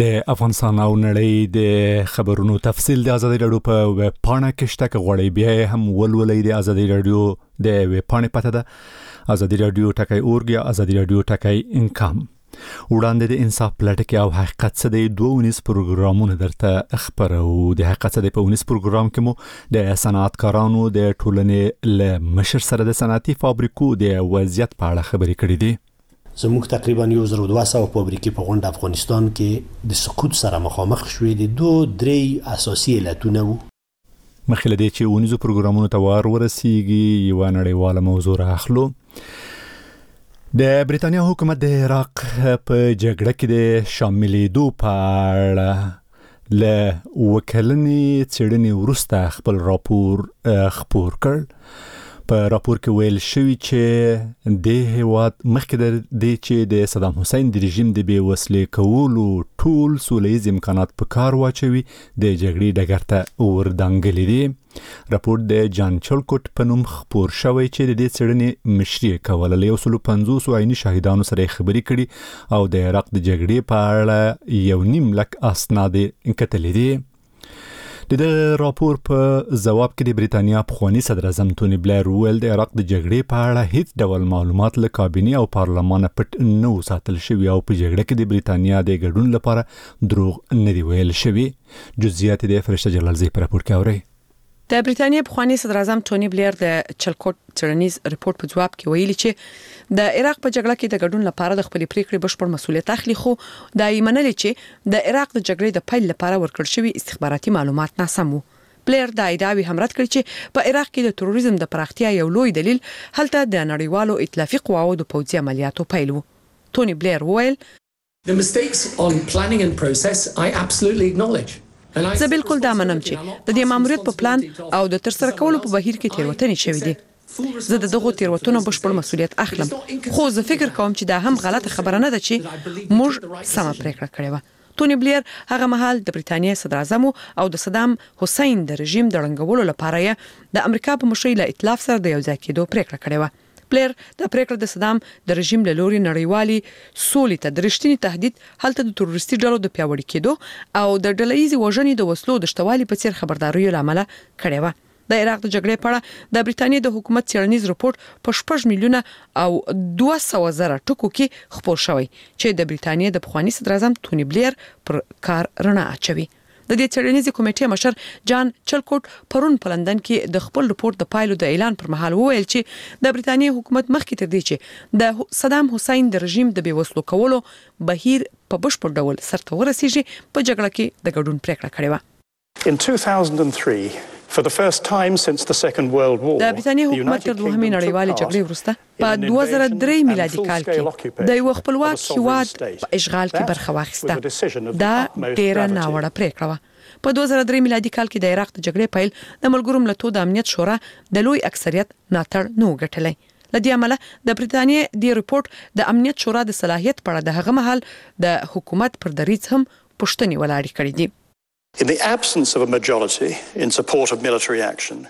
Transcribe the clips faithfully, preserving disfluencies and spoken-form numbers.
د افغانستان او نړۍ د خبرونو تفصیل د ازادي رادیو په ویب پاڼه کې شته که غواړئ بیا هم ولولئ د ازادي رادیو د ویب پاڼې پته ده ازادي رادیو ټکی اورګ یا ازادي رادیو ټکی انکم. وړاندې د انصاف پلټکي او حقیقت څه د دوه ونیس پروګرامونه درته خبرو. د حقیقت څه د په ونیس پروګرام کې مو د صنعتکارانو د ټولنې له مشر سره د صنعتي فابریکو د وضعیت په اړه خبرې کړې دي. زموږ تقریبا یو زر دوه سوه فابریکې په غونډه افغانستان کې د سقوط سره مخامخ شوې دي. دوه درې اساسي علتونه وو. مخکې له دې چې ونیزو پروګرامونو ته وار ورسیږي یوه نړیواله موضوع راخلو. د بریتانیا حکومت د عراق په جګړه کې د شاملېدو په اړه له وکلنې څېړنې وروسته خپل راپور خپور کړ. په راپور کې ویل شوی چې د هیواد مخکې د دې چې د صدام حسین د رژیم د بې وسلې کولو ټول سولهییز امکانات په کار واچوي د جګړې ډګر ته وردانګلي دي. راپور د جان چلکوټ په نوم خپور شوی چې د دې څېړنې مشري کوله. له یو سلو پنځوس عیني شاهدانو سره خبرې کړي او د عراق د جګړې په اړه یو نیم لک اسناد کتلې دي. د راپور په جواب کې د بریتانیا پخوانی صدر اعظم توني بلیر ویل د عراق د جګړې په اړه هیڅ ډول معلومات له کابینې او پارلمان پټ نه ساتل شوی او په جګړه کې د بریتانیا د ګډون لپاره دروغ نه دی ویل شوی. جزئیات د فرشته جلالزی په راپور کې اوري. د بریتانیا پخوانی صدر اعظم توني بلیر د چلکوټ څېړنیز ریپورت په جواب کې ویلي چې د عراق په جګړه کې د ګډون لپاره د خپل پریکړې بشپړ مسؤلیت اخلي، خو دا یې منلي چې د عراق د جګړې د پیل لپاره ورکړل شوی استخباراتي معلومات ناسم وو. بلیر دا ادعاوی هم رد کړ چې په عراق کې د تروریزم د پراختیا یو لوی دلیل هلته د نړیوالو ائتلافي قواو د پوځي عملیاتو پیل وو. توني بلیر ویل The mistakes on planning and process I absolutely acknowledge. زه بالکل دا منم چې د دې ماموریت په پلان او د ترسره کولو په بهیر کې تیروتنې شوې دي. زه د دغو تیروتنو بشپړ مسؤلیت اخلم، خو زه فکر کوم چې دا هم غلطه خبره نه ده چې موږ سمه پریکړه کړې وه. توني بلیر هغه مهال د بریتانیا صدر اعظم او د صدام حسین د رژیم د ړنګولو لپاره یې د امریکا په مشرۍ له ائتلاف سره د یو ځای کېدو پریکړه کړې وه. بلیر د پریکړه د صدام د رژیم له لوري نړیوالي سولې ته د رښتینی تهدید هلته د تروریستي ډلو د پیاوړي کېدو او د ډلهییزې وژنې د وسلو د شتوالي په څیر خبرداریو لامل کړې وه. د عراق د جګړې په اړه د بریتانیا د حکومت څېړنیز رپورت په شپږ میلیونه او دوه سوه زره ټکو کې خپور شوی چې د بریتانیا د پخوانی صدر اعظم توني بلیر پر کار رڼا اچوي. د دې څېړنیزې کمیټې مشر جان چلکوټ پرون په لندن کې د خپل رپورت د پایلو د اعلان پر مهال وویل چې د بریتانیا حکومت مخکې تر دې چې د صدام حسین د رژیم د بې وسلو کولو بهیر په بشپړ ډول سرته ورسیږي په جګړه کې د ګډون پریکړه کړې وه. In two thousand three, for the first time since the Second World War, د بریتانیا حکومت تر دوهمې نړیوالې جګړې وروسته په دوه زره درې میلادي کال کې د یو خپلواک هېواد په اشغال کې برخه واخیسته. دا ډیره ناوړه پریکړه وه. په دوه زره درې میلادي کال کې د عراق د جګړې پیل د ملګرو ملتونو د امنیت شورا د لوی اکثریت ملاتړ نه وګټلی. له دې امله د بریتانیا د ریپورت د امنیت شورا د صلاحیت په اړه د هغه مهال د حکومت پر دریځ هم پوښتنې ولاړې کړې دي. In the absence of a majority in support of military action,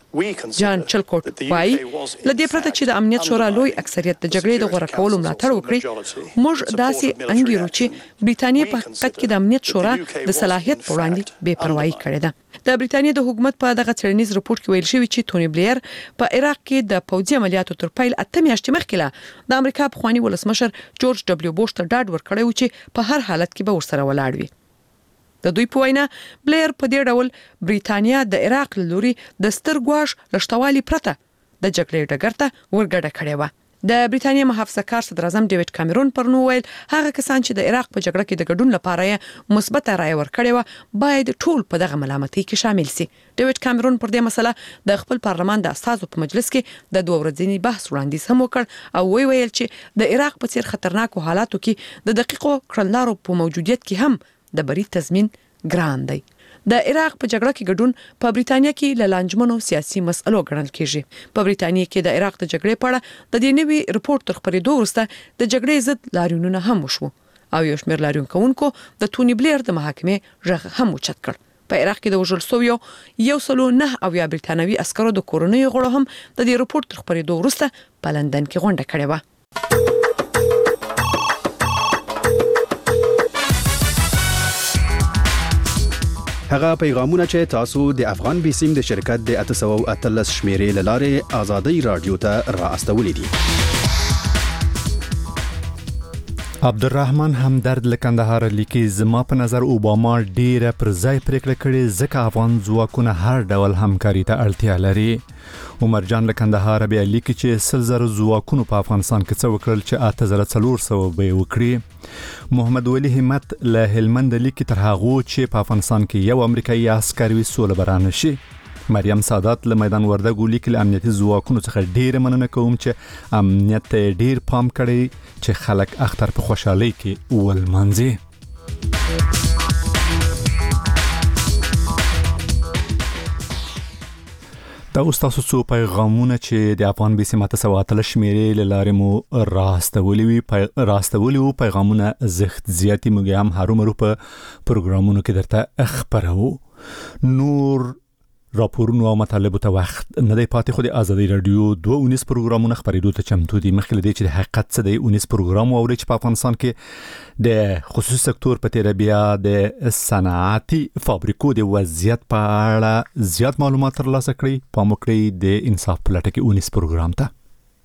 جان چلکوټ وایي له دې پرته چې د امنیت شورا لوی اکثریت د جګړې د غوړه کولو ملاتړ وکړي، موږ داسې انګیرو چې بریتانیا په حقیقت کې د امنیت شورا د صلاحیت په وړاندې بې پروايي کړې ده. د بریتانیا د حکومت په دغه څېړنیز رپورت کې ویل شوی چې توني بلیر په عراق کې د پوځي عملیاتو تر پیل اته میاشتې مخکې له د امریکا پخوانی ولسمشر جورج ډبلیو بوش ته ډاډ ورکړی و چې په هر حالت کې به ورسره ولاړ وي. د دوی په وینا بلیر په دې ډول بریتانیا د عراق له لوري د ستر ګواښ لشتوالي پرته د جګړې ډګر ته ورګډه کړې وه. د بریتانیا محافظه کار صدر اعظم ډیوډ کامرون پرون ویل هغه کسان چې د عراق په جګړه کې د ګډون لپاره مثبت رائے ورکړې وه باید ټول په دغه ملامتۍ کې شامل سي. ډیوډ کامرون پر دې مسله د خپل پارلمان د استازو په مجلس کې د دوه ورځني بحث وړاندیز هم وکړ او وی ویل چې د عراق په څیر خطرناکو حالاتو کې د دقیقو کړنلارو په موجودیت کې هم د بری تضمین ګران دی. د عراق په جګړه کې ګډون په بریتانیا کې له لانجمنو سیاسي مسئلو ګڼل کېږي. په بریتانیا کې د عراق د جګړې په اړه د دې نوي رپورت تر خپرېدو وروسته د جګړې ضد لاریونونه هم وشو او یو شمېر لاریون کوونکو د توني بلیر د محاکمې غږ هم اوچت کړ. په عراق کې د وژل شویو یو سلو نه اویا بریتانوي عسکرو د کورنیو غړو هم د دې رپورت تر خپرېدو وروسته په لندن کې غونډه کړې وه. هغه پیغامونه چې تاسو د افغان بیسیم د شرکت د اته سوه او اتلس شمیرې لاره آزادۍ رادیو ته را استولې دي. عبدالرحمن همدرد لکندهار لیکي زما په نظر اوباما ډیره پر ځای پریکړه کړې ځکه افغان ځواکونه هر ډول همکاري ته اړتیا لري. عمر جان لکندهار بیا لیکي چې سل زره ځواکونو په افغانستان کې څه وکړل چې اته زره څلور سوه به وکړي. محمد ولی همت له هلمند لیکي تر هغه چې په افغانستان کې یو امریکایي عسکر وي سوله برانه شي. مریم سادات له میدان وردګو لیکل امنیتي ځواکونو څخه ډیر مننه کوم چې امنیت ډیر پام کړی چې خلک اختر په خوشحالي کې ولمانځي. دا اوس تاسو څو پیغامونه چې د افغان بیسیم اته سوه اتلس شمیرې له لارې مو راستولي وي پی... راستولي وو پیغامونه زښت زیاتې موږ هم هرومرو په پروګرامونو کې درته خبرو. نور راپورونو او مطالبو ته وخت نه دی پاتې، خو د آزادۍ رادیو دوه اونیز پروګرامونه خبرېدو ته چمتو دي. مخکې له دې چې د حقیقت څه دی اونیز پروګرام واورئ چې په افغانستان کې د خصوصي سکتور په تیره بیا د صنعتي فابریکو د وضعیت په اړه زیات معلومات ترلاسه کړئ. پام وکړئ د انصاف په لټه کې اونیز پروګرام ته.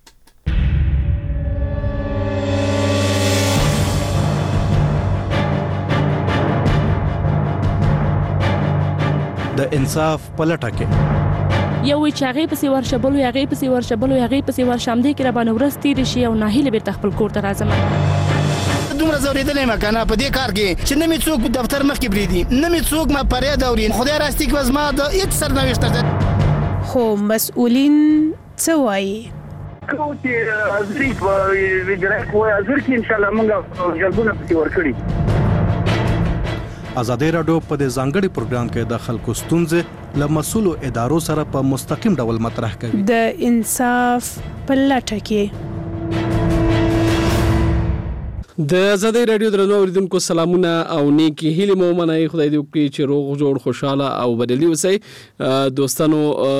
د انصاف پلټه کې یو وی چې هغه پسې ورشبلو هغه پسې ورشبلو هغه پسې ورشم دې کې را باندې ورس تیر شي او ناهیله بیرته خپل کور ته راځم. دومره زوریدلې مکنه په دې کار کې چې نه می څوک دفتر مخ کې بریدي نه می څوک ما پرې دا ورین خدای راستي کې وزما د هیڅ سرنوشت خو مسؤلین څه وایي کو چې ازري په ویډرا کوه ازر کې ان شاء الله موږ جلبونه پسې ورکړي. آزادۍ رادیو په دې ځانګړي پروګرام کې د خلکو ستونزې له مسؤلو ادارو سره په مستقیم ډول مطرح کوي. د انصاف په لټه کې د آزادۍ رادیو درنو اوریدونکو سلامونه او نیکی هیله مو منای خدای دې وکړي چې روغ جوړ خوشاله او بدلی اوسئ. دوستانو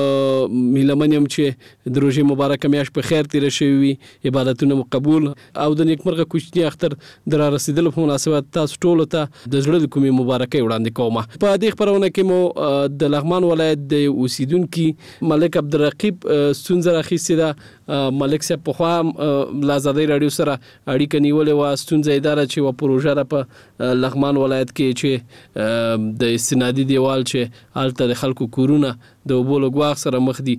میلمنیم چې د روزي مبارک میاش په خیر تیر شي وي عبادتونه قبول او د نیکمرغه کوچنی اختر در رسیدل په مناسبت تاسو ټول ته د زړه د کومي مبارکي وړاندې کوم. په دې خبرونه کې مو د لغمان ولایت د اوسیدونکو ملک عبدالرقیب سنځر اخیسته ده. ملک صاحب په خوا د آزادۍ رادیو سره اړیکه نیولې و ستونزه اداره چې و پروژه را په لغمان ولایت کې چې د استنادي دیوال چې الته د خلکو کورونه د وبولو غواخ سره مخ دي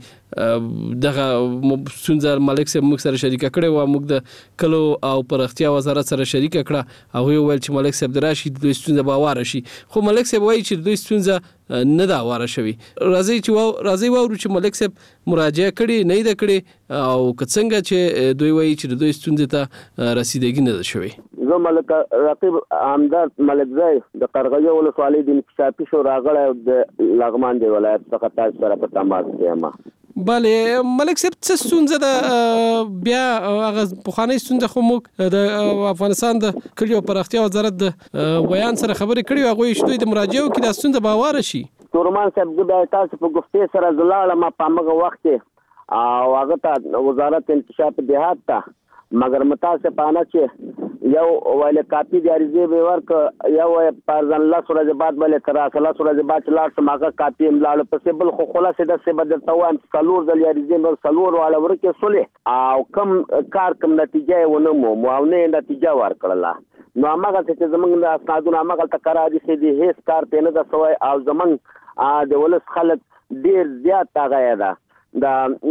دغه ستونزه ملک صاحب موږ سره شریک کړي و موږ د کلو او پرختیا وزارت سره شریک کړه او ویل چې ملک صاحب دراشي د ستونزه باور شي خو ملک صاحب وایي چې د ستونزه نه دا واره شوی. راځي چې و راځي وورو چې ملک صاحب مراجعه کړي نه ده کړي او څنګه چې دوی وایي چې دوی ستونزه ته رسیدګي نه ده شوی. زه ملک رقیب همدرد ملک زای د قرغیو ولسوالۍ د انکشافي شورا غړی د لغمان دی ولایت څخه تاسو سره په تماس یم. بله ملک صاحب څه ستونزه ده بیا هغه پخوانی ستونزه خو موږ د افغانستان د کلیو پراختیا وزارت د ویان سره خبرې کړې هغه یې شوی د مراجعو کې د ستونزه باور شي. تورمان صاحب د تاسو په گفتې سره زلاله ما په هغه وخت او هغه ته وزارت انکشاف دیهات ته مگر متاسفانه چې یو ویل کاپی د عریضې به ورک یو پرځن الله سره د بعد بل تر اصله سره د بعد لاړ سماګه کاپی املاله پسې بل خو خلاصې د څه بدل توان څلور ځل عریضې نو څلور والا ورکه سولې او کم کار کم نتیجه ونه مو معاونه نتیجه ورکړه. نو هغه چې زمونږ د اسنادونو هغه تکرار دي چې د هیڅ کار پېنه د سوای او زمونږ د ولس خلک ډیر زیات تاغه ده دا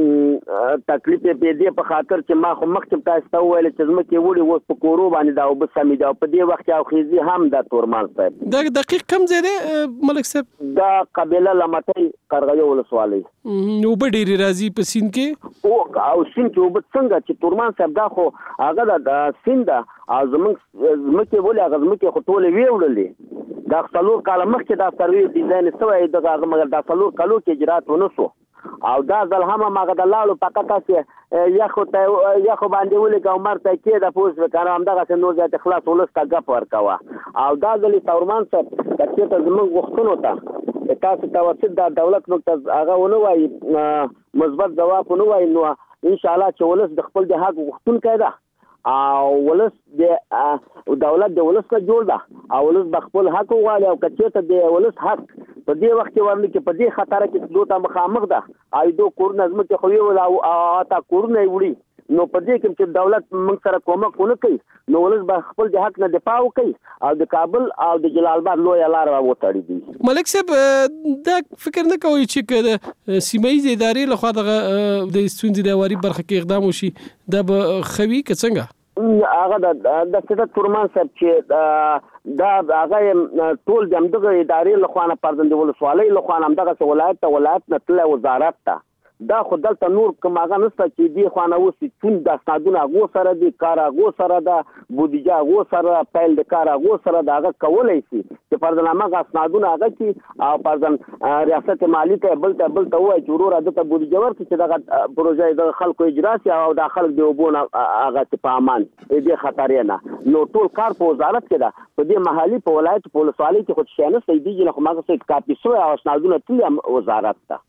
تکلیف په دې په خاطر چې ما خو مخکې تاسو ته ویل چې زمکه وړي وس په کورو باندې دا وب سمې دا په دې وخت او خيزي هم د تورمان صاحب دا دقیق کم زیاده ملک صاحب دا قبيله لمتي قرغیو ولسوالۍ نو به ډېری راځي په سین کې او او سین کې وب څنګه چې تورمان صاحب دا خو هغه د سین دا زمکه زمکه ولې هغه زمکه خو ټول ویوړلې دا څلور کاله مخکې دا سروي ډیزاین سوی دا مګر دا څلور کالو کې اجرات ونسو او دا ځل هم ماګه د لاړو پکته چې یا خو ته یا خو باندې ولې کومر ته کې د پوس وکړه هم دغه نور ځای اخلاص ولسته غپ ورکوا او دا ځل تورمان صاحب چې ته زموږ وختونو ته تاسو ته وڅ د دولت نقطه هغه ونه وای مثبت جواب ونه وای نو ان شاء الله چې ولس د خپل د حق وختون کړه او ولس د دولت د ولس نه جوړ ده او ولس د خپل حق غواړي او کچې ته د ولس حق په دې وخت کې ورنه کې په دې خطر کې دوه تا مخامخ ده اې دوه کورونه زموږ خو یو او تا کورونه وړي نو په دې کې چې دولت موږ سره کومک ونه کوي نو ولس به خپل د حق نه دفاع وکړي او د کابل او د جلال آباد لوی لار وتړي دي. ملک صاحب دا فکر نه کوي چې د سیمایي ادارې لخوا د ستونزې د واري برخه کې اقدام وشي دا به خوي که څنګه؟ هغه د سیادت فرمان صاحب چې دا هغه ټول دغه ادارې لخوا نه پردند ولسوالۍ لخوا نه دغه ولایت ته ولایت نه تل وزارت ته دا خو دلته نور کوم هغه نشته چې دی خو نه وسی ټول د اسنادونه غو سره دی کار غو سره دا بودیجه غو سره پیل د کار غو سره دا هغه کولای شي چې پردنامه غ اسنادونه هغه چې او پردن ریاست مالی ته بل ته بل ته وای چې ورور د بودیجه ورته چې دا پروژه د خلکو اجرا سي او د خلک دی وبونه هغه په امان دې خطر نه نو ټول کار په وزارت کې دا په دې محلي په ولایت په ولسوالۍ کې خو شانه سیدی نه خو ماغه څه کاپی سو او اسنادونه ټول وزارت ته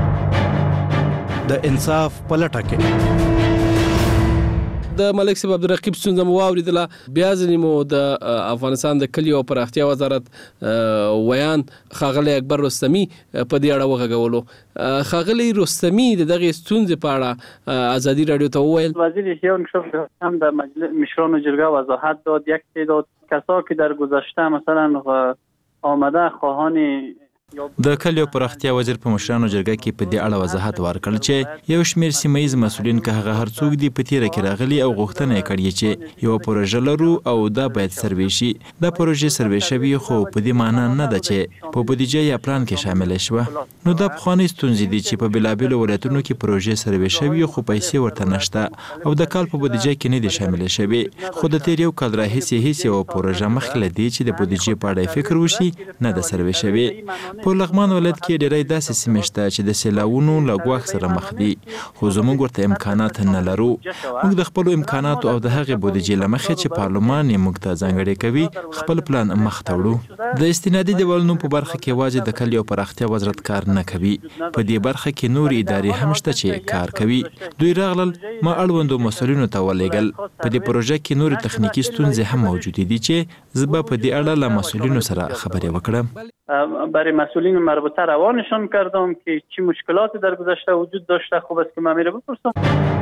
د انصاف پلټه کې د ملک صاحب عبدالرقیب ستونزه مو واوریدله بیا ځنې مو د افغانستان د کلیو او پراختیا وزارت ویان ښاغلی اکبر رستمي په دې اړه وغږولو. ښاغلی رستمي د دغې ستونزې په اړه ازادي راډیو ته وویل وزیر شیان کشف هم در مشران جرگه وضاحت داد یک تعداد کسا که در گذشته مثلا آمده خواهان د کلیو پراختیا وزیر په مشرانو جرګه کې په دې اړه وضاحت ورکړ چې یو شمېر سیمایي مسؤلین که هغه هر څوک دی په تیره کې راغلي او غوښتنه یې کړې چې یو پروژه لرو او دا باید سروې شي. دا پروژه سروې شوي خو په دې معنی نه ده چې په بودیجه یا پلان کې شامل شوه. نو دا پخوانۍ ستونزې دي چې په بېلابېلو ولایتونو کې پروژې سروې شوي خو پیسې ورته نشته او د کال په بودیجه کې نه دي شامل شوي. خو د تیر یو کال راهیسې هیڅ یوه پروژه مخکې له دې چې د بودیجې په اړه فکر وشي نه ده سروې شوي. په لغمان ولایت کې ډېری داسې سیمې شته چې د سیلاوونو له ګواښ سره مخ دي خو زموږ ورته امکانات نه لرو. موږ د خپلو امکاناتو او د هغې بودیجې له مخې چې پارلمان یې موږ ته ځانګړی کوي خپل پلان مخ ته وړو. د استنادي دیوالونو په برخه کې یوازې د کلیو پراختیا وزارت کار نه کوي. په دې برخه کې نور ادارې هم شته چې کار کوي. دوی راغلل ما اړوندو مسؤلینو ته ولېږل. په دې پروژه کې نور تخنیکی ستونزې هم موجودې دي چې زه به په دې اړه له مسؤلینو سره خبرې وکړم. برای مسئولین مربوطه روانشان کردم که چی مشکلاتی در گذشته وجود داشته. خوب است که من میره بپرسم.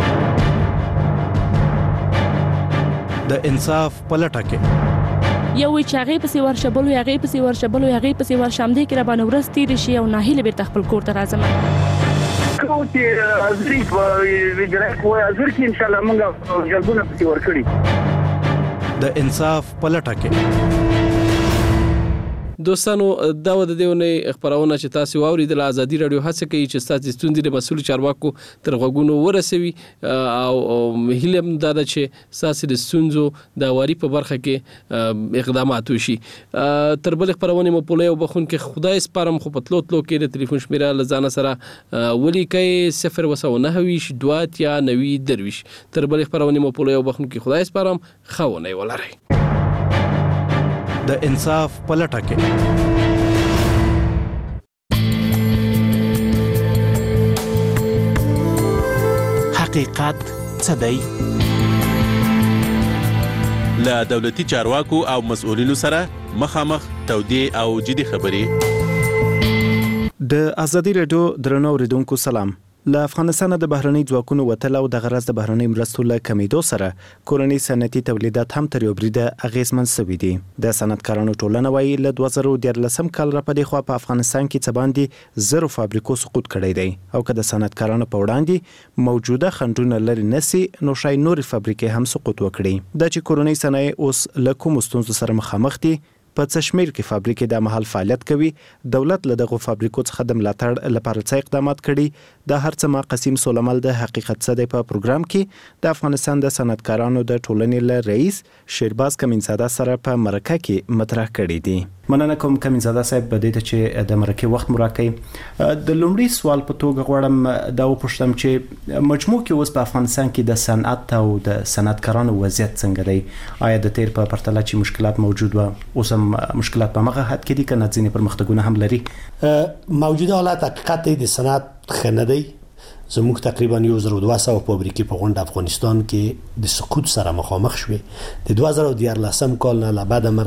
د انصاف پلټه کې یو چې هغه پسې ورشبلو هغه پسې ورشبلو هغه پسې ورشم دي کې را باندې ورستي رشي او ناهیله بیرته خپل کور ته راځم. کوتي ازري په ویډرک و ازر کې ان شاء الله موږ جلبونه پسې ورکړي. د انصاف پلټه کې دوستانو دا و د دې ونې خبرونه چې تاسو واوریدل ازادي راډیو هڅه کوي چې تاسو ستوندې د مسؤل چارواکو تر غوګونو ورسوي او هیله دا ده چې تاسو د ستونزو د واري په برخه کې اقدامات وشي. تر بل خبرونه مو په لوي وبخون کې خدای سپارم خو پتلو تلو کې د ټلیفون شمیره لزانه سره ولیکي صفر وسونه ویش دوات یا نوي درویش. تر بل خبرونه مو په لوي وبخون کې خدای سپارم خونه ولري. د انصاف پلټه کې حقیقت څه دی؟ له دولتي چارواکو او مسؤلینو سره مخامخ تودې او جدي خبرې. د ازادي راډیو درنو اوریدونکو سلام. له افغانستان د بهرنۍ ځواکونو وتل او د غرض د بهرنۍ مرستو له کمیدو سره کورنۍ صنعتي تولیدات هم تر یو بریده اغیزمن شوي دي. د صنعتکارانو ټولنه وايي له دوه زره دیارلسم کال را پدې خوا په افغانستان کې څه باندې زرو فابریکو سقوط کړی دی او که د صنعتکارانو په وړاندې موجوده خنډونه لري نسی نو شای نور فابریکې هم سقوط وکړي. د چې کورنۍ صنایع اوس له کوم ستونزو سره مخامخ دي په څشمیر کې فابریکې د محل فعالیت کوي. دولت له دغه فابریکو څخه د ملاتړ لپاره څه اقدامات کړي د هر څه ما قسیم سولمل د حقیقت څه دی په پروګرام کې د افغانستان د صنعتکارانو د ټولنې له رئیس شیرباز کمینزاده سره په مرکه کې مطرح کړي دي. مننه کوم کمینزاده صاحب په دې ته چې د مرکه وخت مراکې. د لومړي سوال په توګه غواړم دا وپوښتم چې مجموع کې اوس په افغانستان کې د صنعت او د صنعتکارانو وضعیت څنګه دی؟ آیا د تیر په پرتله چې مشکلات موجود و اوس هم مشکلات په مغه حد کې دي که نه ځینې پرمختګونه هم لري؟ موجوده حالت حقیقت د صنعت خنه دی. زموږ تقریبا یو زر دوه سوه فابریکې په غونډه افغانستان کې د سقوط سره مخامخ شوې. د دوه زره دیارلسم کال نه له بعد مرغه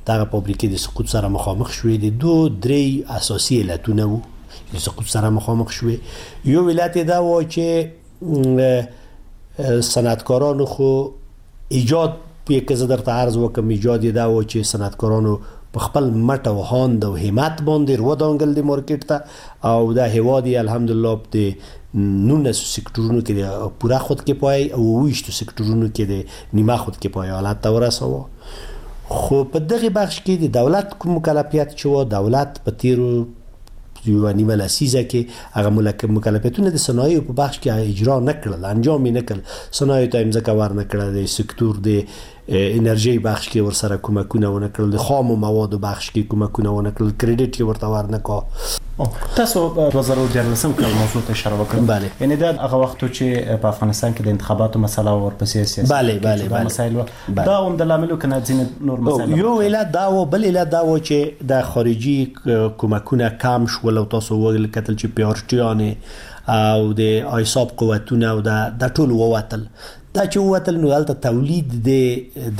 دغه فابریکې د سقوط سره مخامخ شوې دي. دوه درې اساسي علتونه وو د سقوط سره مخامخ شوې. یو علت دا و چې صنعتکارانو خو ایجاد په کې زه درته عرض وکم ایجاد دا و چې صنعتکارانو په خپل مټ او هاند او همت باندې ودانګل د مارکیټ ته او دا هوادي الحمدلله د نونس سکتورونو کې د پوره خود کې پای او ویشتو سکتورونو کې د نیمه خود کې پای حالت ته ورساوه. خو په دغه بخش کې د دولت کوم مکلفیت چې و دولت په تیرو یو نیمه لسیزه کې هغه مکلفیتونه د صنایع په بخش کې اجرا نه کړل، انجام یې نه کړل. صنایع ته یې ځکه ور نه کړل، د سکتور د انرژي بخش کې ورسره کومکونه ونه کړل، د خام موادو بخش کې کومکونه ونه کړل، کریډټ یې ورته ور نه کړ. تاسو دوه زره دیارلسم کال موضوع ته اشاره وکړه. بله. یعنی دا هغه وخت چې په افغانستان کې د انتخاباتو مسله او ورپسې سیاست بله بله بله مسایل دا هم د لاملو کنه ځین نور مسایل. یو علت دا و، بل علت دا و چې د خارجي کومکونه کم شول او تاسو وګل کتل چې پیارټیانه او د ایساب قوتونه او د ټول ووتل. دا چې ووتل نو دلته تولید د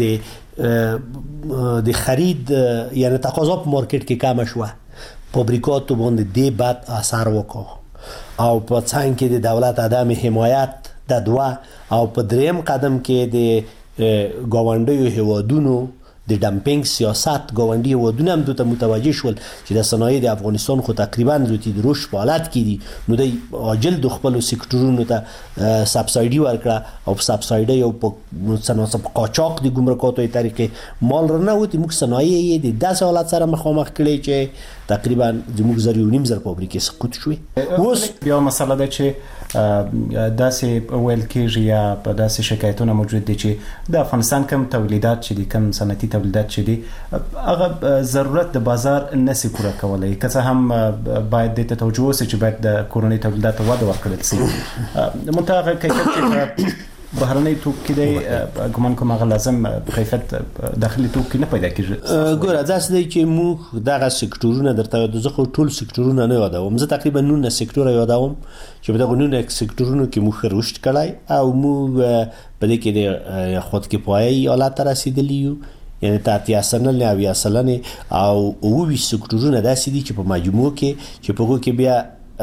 د د خرید یعنی تقاضا په مارکیټ کې کم شوه، فابریکاتو باندې دی بد اثر وکړ او په څنګ کې د دولت عدم حمایت د دوه او په دریم قدم کې د گاونډیو هیوادونو د ډمپینګ سیاست گاونډي هیوادونه هم دوی ته متوجه شول چې د صنایع د افغانستان خو تقریبا دوی د روش په حالت کې دي، نو د عاجل د خپل سکتورونو ته سبسایډي ورکړه او په سبسایډي او په صنعت په قاچاق د ګمرکاتو طریقې مال رانه وتی. موږ صنایع یې د داسې حالت سره مخامخ کړي چې تقریبا زموږ زر یو نیم زر فابریکې سقوط شوې. اوس بیا مسله ده چې داسې ویل کېږي یا په داسې شکایتونه موجود دي چې د افغانستان کم تولیدات چې دي کم صنعتي تولیدات چې دي هغه ضرورت د بازار نشي پوره کولای، که څه هم باید د توجه وشي چې باید د کورنۍ تولیدات وده ورکړل شي. منتها کیفیت چې بهرنۍ توکي دی ګمان کوم هغه لازم کیفیت داخلي توکي نه پیدا کیږي. ګوره داسې دی چې موږ دغه سکتورونه درته یاد زه خو ټول سکتورونه نه یادوم، زه تقریبا نونه سکتور یادوم چې په دغه نونه سکتورونو کې موږ رشد کړای او موږ په دې کې د خود کفایي حالت ته رسیدلی یو، یعنی تا اتیا سلنه او یا سلنه او اووه سکتورونه داسې دي چې په مجموع کې چې په کې بیا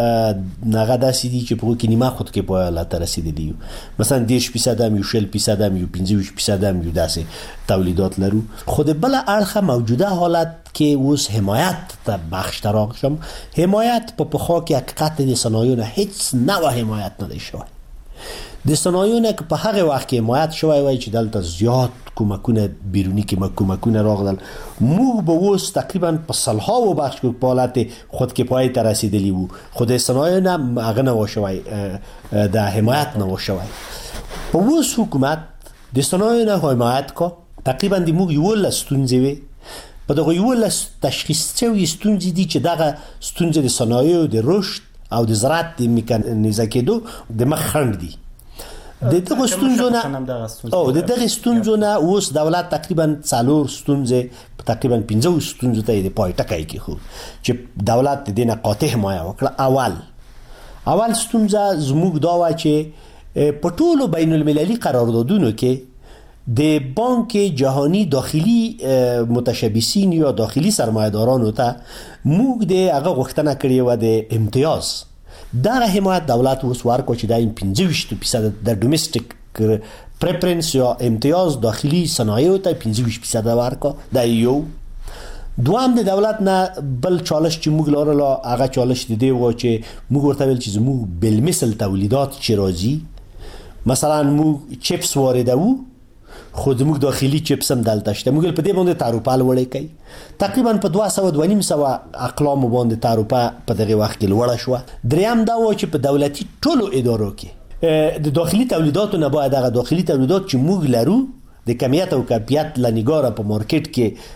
نغه داسې دي چې په کې نیمه خود کې په حالت ته رسیدلی یو. مثلا دیش فیصد هم یو شل فیصد هم یو پنځه فیصد هم یو داسې تولیدات لرو. خود بل اړخه موجوده حالت کې اوس حمایت ته بخش تراغ شم. حمایت په پخوا کې حقیقت د صنایع نه هیڅ نوع حمایت نه دی شوی. د صنایع نه په هغه وخت کې حمایت شوی وای چې دلته زیات کومکونه بیرونی کې کومکونه راغلل. موږ به اوس تقریبا په سلها و بخش کې په حالت خود کفایي ته رسیدلی وو، خو د صنایع نه هغه نه وشوی، د حمایت نه وشوی. په اوس حکومت د صنایع نه حمایت کو تقریبا د موږ یو لستونځي وي په دغه یو لست تشخیص شوی ستونزې دي چې دغه ستونزې د صنایع د رشد او د زراعت د میکانیزه کېدو د مخ خنډ دي. د دغه ستونزو نه او د دغه ستونزو نه اوس دولت تقریبا څلور ستونزې تقریبا پنځه ستونزو ته د پای ټکای کې خو چې دولت د دینه قاطع حمایت وکړه. اول اول ستونزه زموږ دا و چې په ټولو بین المللي قراردادونو کې د بانک جهانی داخلي متشبثین یا داخلي سرمایه‌دارانو ته موږ د هغه غوښتنه کړې و د امتیاز دغه حمایت دولت اوس ورکو چې د پنځه فیصد د ډومېسټک پریفرنس یا امتیاز داخلي صنایع ته پنځه فیصد ورکو. د یو دوام د دولت نه بل چالش چې موږ لرلو هغه چالش دی و چې موږ ورته ویل چې موږ بل مثل تولیدات چې راځي مثلا موږ چپس واردوو خود موږ داخلي چپس هم دلته شته، موږ په دې باندې تعرفه لوړې کوي. تقریبا په دوه سوه دوه نیم سوه اقلام باندې تعرفه په دغه وخت کې لوړه شوه. دریم دا و چې په دولتي ټولو ادارو کې د داخلي تولیداتو نه باید هغه داخلي تولیدات چې موږ لرو د کمیت او کیفیت لنګاره په مارکیټ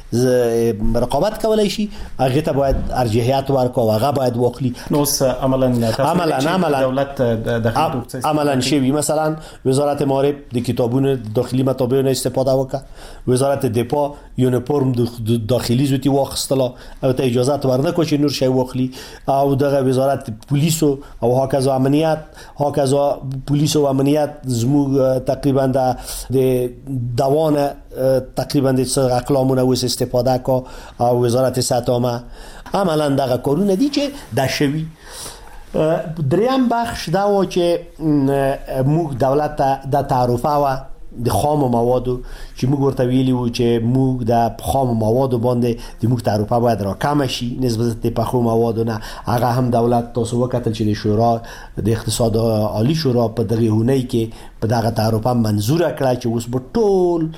کې رقابت کولای شي، هغه ته باید ارجحیت ورکړو، هغه باید واخلي. نو عملاً عملاً عملاً دولت داخلي عملاً شوی مثلا وزارت معارف د کتابونو داخلي مطابعونو استفاده وکړه، وزارت دفاع یونیفرم داخلي زوتی واخستله او ته اجازه ورنکو چې نور شی واخلي، او دغه وزارت پولیس او هکذا امنیت هکذا پولیس او امنیت زموږ تقریبا د دوانه تقریبا د اقلامونه وس استفاده کو او وزارت صحت عامه عملاً دغه کارونه دي چې دا شوي. دریم بخش دا و چې موږ دولت ته د تعرفه و د خام موادو چې موږ ورته ویلي وو چې موږ د خام موادو باندې د موږ تعرفه باید راکم شي نسبت د پخو موادو نه. هغه هم دولت تاسو وکتل چې د شورا د اقتصاد عالی شورا په دغه هونی کې په دغه تعرفه منظور کړه چې اوس به ټول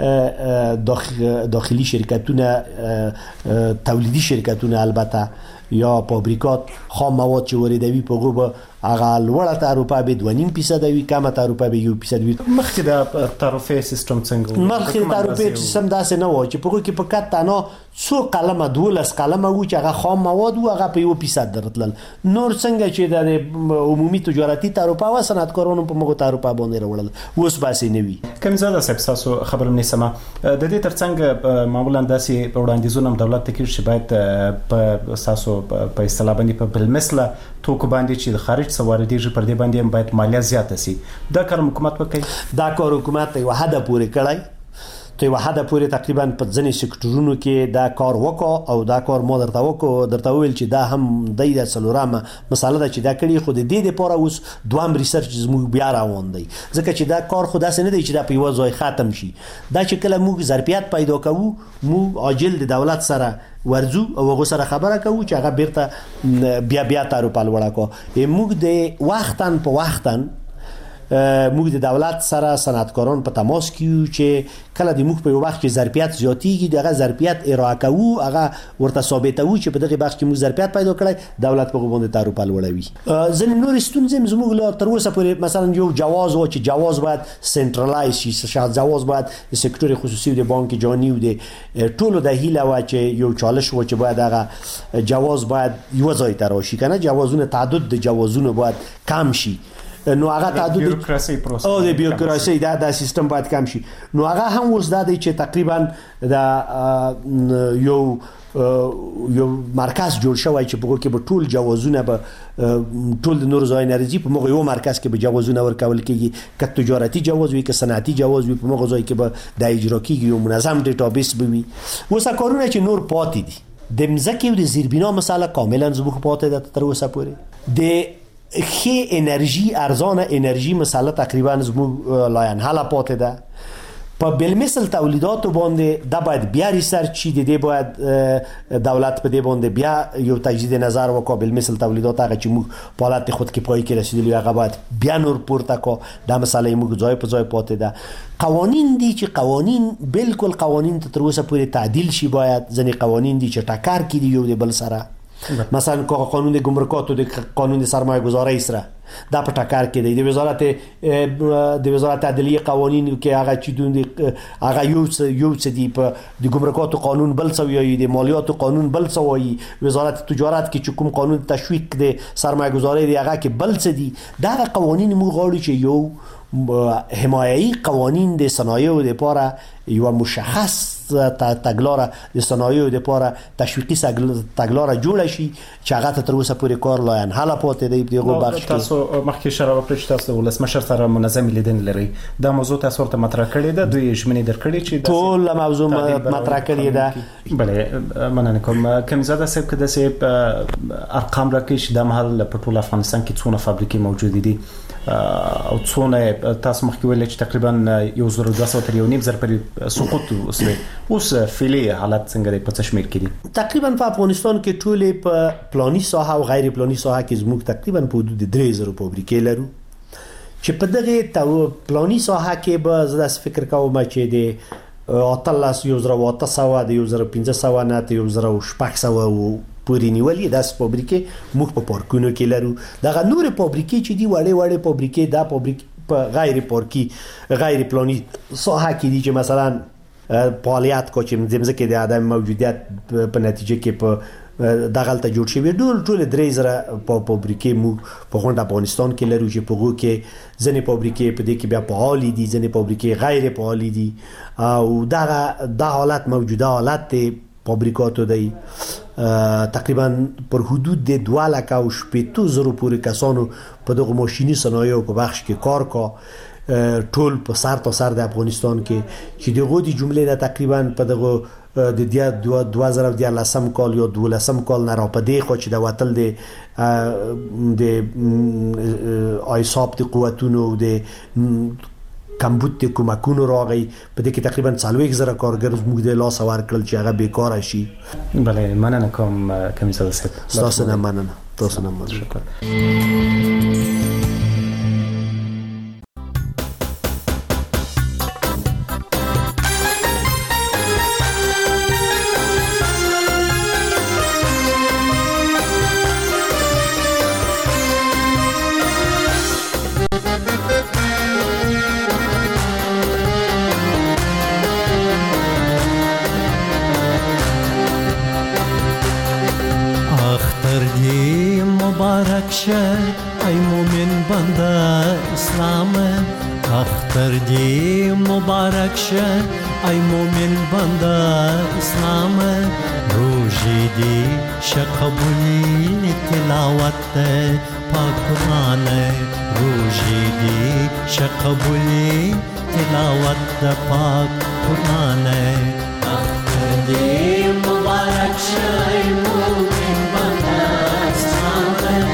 داخلي شرکتونه تولیدي شرکتونه البته یا فابریکات خام مواد چې وریدوي په غوبه هغه لوړه تعرفه به دوه نیم فیصد وي، کمه تعرفه به یو فیصد وي. مخکې د تعرفه سیستم څنګه و؟ مخکې د تعرفه سیستم داسې نه و چې په غو کې په کته نه څو قلمه دولس قلمه و چې هغه خام مواد و هغه په یو فیصد درتلل. نور څنګه چې د عمومي تجارتي تعرفه او صنعتکارانو په مغو تعرفه باندې راوړل اوس باسي نه وي. کوم زاده تاسو خبر نه سم د دې ترڅنګ معمولا داسې وړاندیزونه دولت تکي چې باید په تاسو په اصطلاح باندې په بل مثله توکو باندې چې د خارج سواردیږي پر دې باندې باید مالیه زیاته سي. دا کار حکومت وکړي. دا کار حکومت ته وحده پورې کړای ته وحده پورې تقریبا په ځنې سکتورونو کې دا کار وکړو او دا کار مو درته وکړو درته ویل چې دا هم د دې سلورامه مساله ده چې دا کړي خو د دې لپاره اوس دوام ریسرچ زموږ بیا روان دی ځکه چې دا کار خو داسې نه دی چې دا په یو ځای ختم شي. دا چې کله موږ ظرفیت پیدا کوو موږ عاجل د دولت سره ورزو او هغه سره خبره کوو چې هغه بیرته بیا بیا تعرفه لوړه کو. موږ د وختن په وختن موږ د دولت سره صنعتکاران په تماس کیو چې کله د موږ په وخت کې ظرفیت زیاتیږي دغه ظرفیت ارائه کوو هغه ورته ثابتوي چې په دغه بخش کې موږ ظرفیت پیدا کړی دولت په باندې تعرفه لوړوي. ځین نور ستونزې زموږ لا تر اوسه پورې مثلا یو جواز او چې جواز باید سنټرالایز شي شاید جواز باید د سکتور خصوصي د بانک جهانی او د ټولو د هیله وا چې یو چالش و چې باید هغه جواز باید یو ځای ته راشي کنه جوازونه تعدد د جوازونه باید کم شي نو هغه تعدد بیوروکراسي پروسه او د بیوروکراسي دا د سیستم باید کم شي. نو هغه هم اوس دا دی چې تقریبا د یو یو مرکز جوړ شوی چې په کې به ټول جوازونه به ټول د نور ځای نارضی په موږ یو مرکز کې به جوازونه ورکول کېږي که تجارتي جواز وي که صنعتي جواز وي په موږ ځای کې به د اجرا کېږي یو منظم ډیټابیس به وي. اوس کارونه چې نور پاتې دي د مزکه او د زیربنا مساله کاملا زموږ پاتې ده تر اوسه پورې. د خې انرژي ارزانه انرژي مساله تقریبا زموږ لاین حاله پاتې ده. په بل مثل تولیدات باندې د باید بیا ریسرچ شي د دې باید دولت په دې باندې بیا یو تجدید نظر وکړي. بل مثل تولیدات هغه چې موږ په حالت خود کې پای کې رسیدلی هغه باید بیا نور پورته کو. دا مساله موږ ځای په ځای پاتې ده. قوانین دي چې قوانین بالکل قوانین ته تر اوسه پورې تعدیل شي. باید ځنې قوانین دي چې ټکر کړي یو د بل سره مثلا قانون د ګمرکات او د قانون د سرمایه گذاری سره دا په ټکر کې دی. د وزارت د وزارت عدلیه قوانین کې هغه چې دوی هغه یو یو څه دی په د ګمرکات قانون بل څه وي د مالیات قانون بل څه وي وزارت تجارت کې چې کوم قانون تشویق د سرمایه گذاری دی هغه کې بل څه دی. دا قوانین مو غواړي چې یو حمایي قوانین د صنایعو لپاره یو مشخص تګلاره د صنایعو لپاره تشویقي تګلاره جوړ شي چې هغه ته تر اوسه پورې کار لاین حاله پاتې دی. دغه بخش تاسو مخکې اشاره وکړه چې تاسو ولسمشر سره منظم لیدنه لري. دا موضوع تاسو ته مطرح کړی ده دوی ژمنې درکړي چې ټول موضوع مطرح کړی ده. بله مننه کوم. کوم زاده صاحب کده سه ارقام راکړي چې د محل په ټول افغانستان کې څونه فابریکې موجود دي او څونه تاسو مخکې ویل چې تقریبا یو زر دوه سوه تر یو نیم زر پورې سقوط وسوي. اوس فعلي حالت څنګه دی په تشمیر کې دي؟ تقریبا په افغانستان کې ټول په پلاني ساحه او غیر پلاني ساحه کې زموږ تقریبا په حدود درې زره فابریکې لرو چې په دغه پلاني ساحه کې به زه داسې فکر کوم چې د اتلس یو زره اته سوه د یو زره پنځه سوه نه ته یو زره شپږ سوه پورې نیولې داس فابریکې موږ په پارکونو کې لرو. دغه نور فابریکې چې دی وړې وړې فابریکې دا فابریکې په غیر پارکي غیر پلاني ساحه کې دي چې مثلا فعالیت کو چې زمزکه د عدم موجودیت په نتیجه کې په دغلت جوړ شوی ټول ټول درې زره په فابریکې موږ په غونډه افغانستان کې لرو چې په غو کې ځنې فابریکې په دې کې بیا فعال دي ځنې فابریکې غیر فعال دي او دغه د حالت موجوده حالت ته فابریکاتو دی تقریبا پر حدود د دوه لک او شپږ زره پورې کسانو په دغه ماشيني صنایعو په بخش کې کار کا. ټول په سار تو سار د افغانستان کې چې دغه د جملې نه تقریبا په دغه د دیا دوه زره دیارلسم کال یا دولسم کال نه را پدې خو چې د وتل د د ایساب د قوتونو د کمبود د کومکونو راغی په دې کې تقریبا څلوېښت زره کارګر زموږ د لاس ورکړل چې هغه بیکاره شي. بله مننه کوم کمیسر صاحب. تاسو نه مننه. تاسو نه مننه. شکر. ای مومن بنده اسلام اختر دی مبارک شه ای مومن بنده اسلام روزی دی شقبولی تلاوت پاک قرآن روزی دی شقبولی تلاوت پاک قرآن اختر دی مبارک شه ای مومن بنده اسلام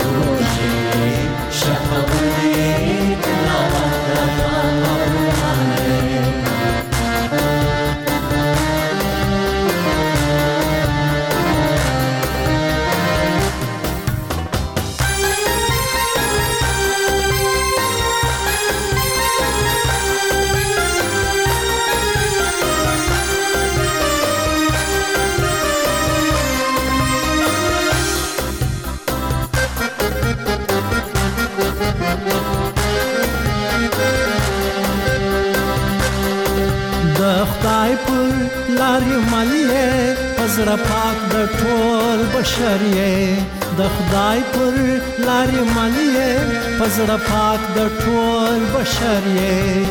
خدای پر لارې ملې پزړه پاک د ټول بشریه د خدای پر لارې ملې پزړه پاک د ټول بشریه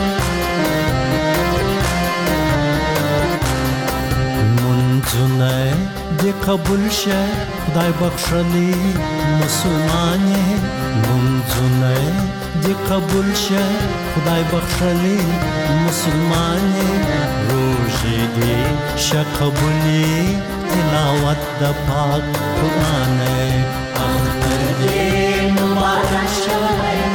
منځونه دې قبول شه خدای بخښلي مسلمانې منځونه دې قبول شه خدای بخښلي مسلمانې روزي دې شقبولي تلاوت د پاک قرآن اختر دې مبارک شه